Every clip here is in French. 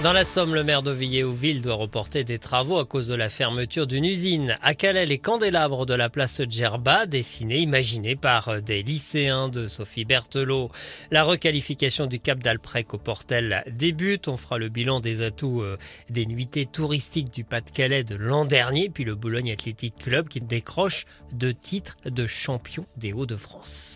Dans la Somme, le maire d'Auvilliers-Ouville doit reporter des travaux à cause de la fermeture d'une usine. À Calais, les candélabres de la place Djerba, dessinés, imaginés par des lycéens de Sophie Berthelot. La requalification du Cap d'Alprec au Portel débute. On fera le bilan des atouts des nuitées touristiques du Pas-de-Calais de l'an dernier, puis le Boulogne Athletic Club qui décroche 2 titres de champion des Hauts-de-France.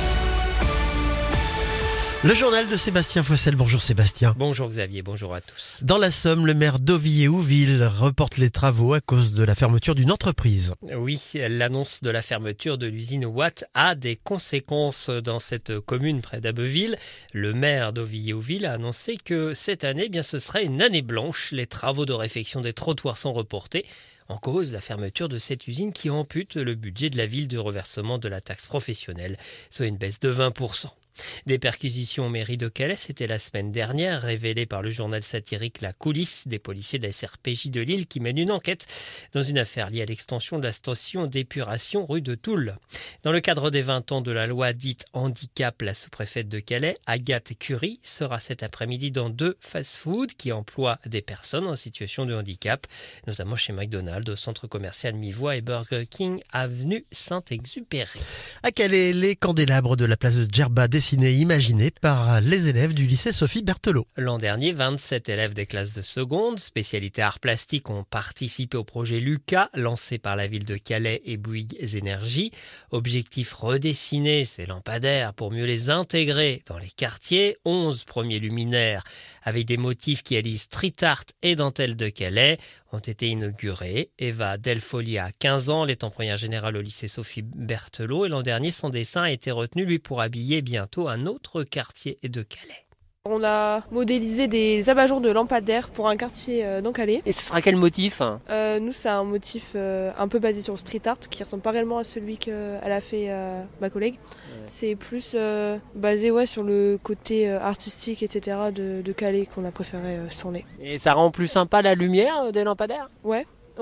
Le journal de Sébastien Foissel. Bonjour Sébastien. Bonjour Xavier, bonjour à tous. Dans la Somme, le maire d'Auvilliers-Ouville reporte les travaux à cause de la fermeture d'une entreprise. Oui, l'annonce de la fermeture de l'usine Watt a des conséquences dans cette commune près d'Abbeville. Le maire d'Auvilliers-Ouville a annoncé que cette année, ce serait une année blanche. Les travaux de réfection des trottoirs sont reportés. En cause, la fermeture de cette usine qui ampute le budget de la ville du reversement de la taxe professionnelle, soit une baisse de 20%. Des perquisitions aux mairies de Calais, c'était la semaine dernière, révélées par le journal satirique La Coulisse des policiers de la SRPJ de Lille qui mènent une enquête dans une affaire liée à l'extension de la station d'épuration rue de Toul. Dans le cadre des 20 ans de la loi dite handicap, la sous-préfète de Calais, Agathe Curie, sera cet après-midi dans 2 fast-food qui emploient des personnes en situation de handicap, notamment chez McDonald's, au centre commercial Mivois et Burger King, avenue Saint-Exupéry. À Calais, les candélabres de la place de Djerba dessinés et imaginés par les élèves du lycée Sophie Berthelot. L'an dernier, 27 élèves des classes de seconde, spécialité arts plastiques, ont participé au projet Lucas, lancé par la ville de Calais et Bouygues Énergie. Objectif redessiner ces lampadaires pour mieux les intégrer dans les quartiers. 11 premiers luminaires avec des motifs qui allient street art et dentelle de Calais ont été inaugurés. Eva Delfolia a 15 ans, elle est en première générale au lycée Sophie Berthelot et l'an dernier, son dessin a été retenu pour habiller bientôt un autre quartier de Calais. On a modélisé des abat-jours de lampadaires pour un quartier dans Calais. Et ce sera quel motif ? Nous, c'est un motif un peu basé sur le street art qui ressemble pas réellement à celui qu'elle a fait ma collègue. Ouais. C'est plus basé sur le côté artistique, etc. de Calais qu'on a préféré tourner. Et ça rend plus sympa la lumière des lampadaires ? Ouais.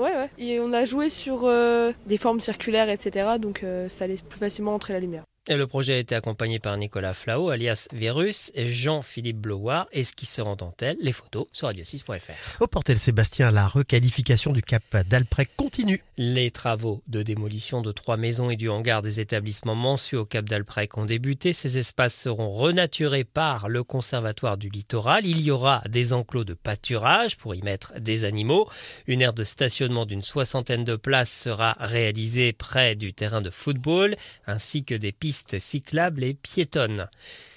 Et on a joué sur des formes circulaires, etc. Donc ça laisse plus facilement entrer la lumière. Et le projet a été accompagné par Nicolas Flao, alias Virus, et Jean-Philippe Bloire, esquisseur en dentelle. Les photos sur radio6.fr. Au Portel Sébastien, la requalification du Cap d'Alprec continue. Les travaux de démolition de 3 maisons et du hangar des établissements mensuels au Cap d'Alprec ont débuté. Ces espaces seront renaturés par le Conservatoire du Littoral. Il y aura des enclos de pâturage pour y mettre des animaux. Une aire de stationnement d'une 60aine de places sera réalisée près du terrain de football, ainsi que des pistes cyclables et piétonnes.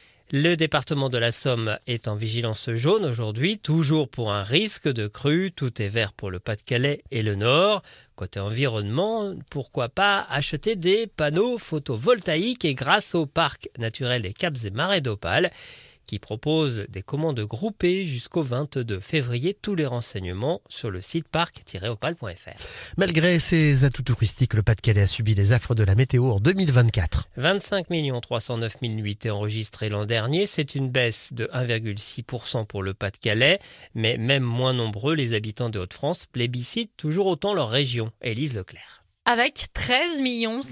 Le département de la Somme est en vigilance jaune aujourd'hui, toujours pour un risque de crue. Tout est vert pour le Pas-de-Calais et le Nord. Côté environnement, pourquoi pas acheter des panneaux photovoltaïques et grâce au parc naturel des Caps et Marais d'Opale, qui propose des commandes groupées jusqu'au 22 février. Tous les renseignements sur le site parc-opale.fr. Malgré ses atouts touristiques, le Pas-de-Calais a subi les affres de la météo en 2024. 25 309 000 nuitées enregistrées l'an dernier. C'est une baisse de 1,6% pour le Pas-de-Calais. Mais même moins nombreux, les habitants de Hauts-de-France plébiscitent toujours autant leur région. Élise Leclerc. Avec 13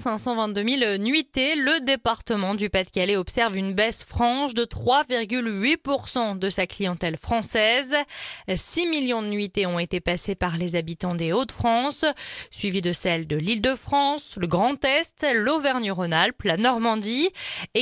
522 000 nuitées, le département du Pas-de-Calais observe une baisse franche de 3,8% de sa clientèle française. 6 millions de nuitées ont été passées par les habitants des Hauts-de-France, suivies de celles de l'Île-de-France, le Grand Est, l'Auvergne-Rhône-Alpes, la Normandie et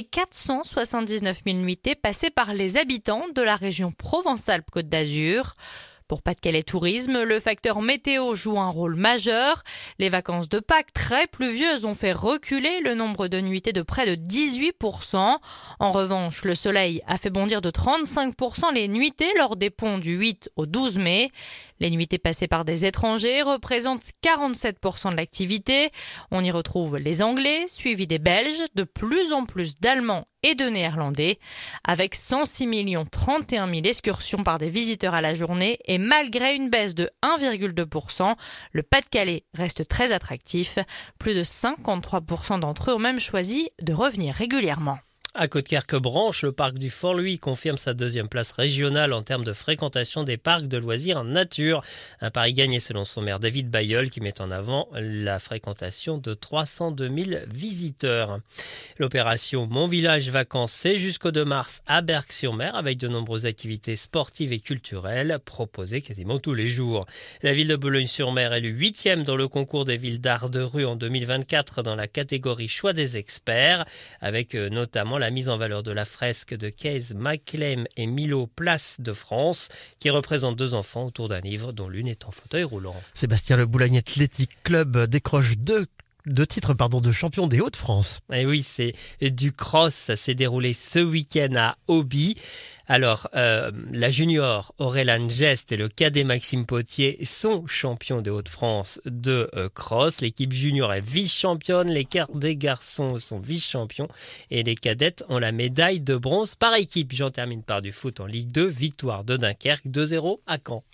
479 000 nuitées passées par les habitants de la région Provence-Alpes-Côte d'Azur. Pour Pas-de-Calais Tourisme, le facteur météo joue un rôle majeur. Les vacances de Pâques très pluvieuses ont fait reculer le nombre de nuitées de près de 18%. En revanche, le soleil a fait bondir de 35% les nuitées lors des ponts du 8 au 12 mai. Les nuitées passées par des étrangers représentent 47% de l'activité. On y retrouve les Anglais, suivis des Belges, de plus en plus d'Allemands et de Néerlandais. Avec 106 031 000 excursions par des visiteurs à la journée et malgré une baisse de 1,2%, le Pas-de-Calais reste très attractif. Plus de 53% d'entre eux ont même choisi de revenir régulièrement. À Côte-Querque-Branche, le parc du Fort-Louis confirme sa deuxième place régionale en termes de fréquentation des parcs de loisirs en nature. Un pari gagné selon son maire David Bayeul qui met en avant la fréquentation de 302 000 visiteurs. L'opération Mon Village Vacances, c'est jusqu'au 2 mars à Berck-sur-Mer avec de nombreuses activités sportives et culturelles proposées quasiment tous les jours. La ville de Boulogne-sur-Mer est le 8e dans le concours des villes d'art de rue en 2024 dans la catégorie choix des experts avec notamment la mise en valeur de la fresque de Kees, Maclem et Milo Place de France qui représente 2 enfants autour d'un livre dont l'une est en fauteuil roulant. Sébastien, le Boulogne Athletic Club décroche deux titres de champion des Hauts-de-France. Et oui, c'est du cross, ça s'est déroulé ce week-end à Auby. Alors, la junior Aurélane Geste et le cadet Maxime Potier sont champions des Hauts-de-France de cross. L'équipe junior est vice-championne, les cadets garçons sont vice-champions et les cadettes ont la médaille de bronze par équipe. J'en termine par du foot en Ligue 2, victoire de Dunkerque 2-0 à Caen.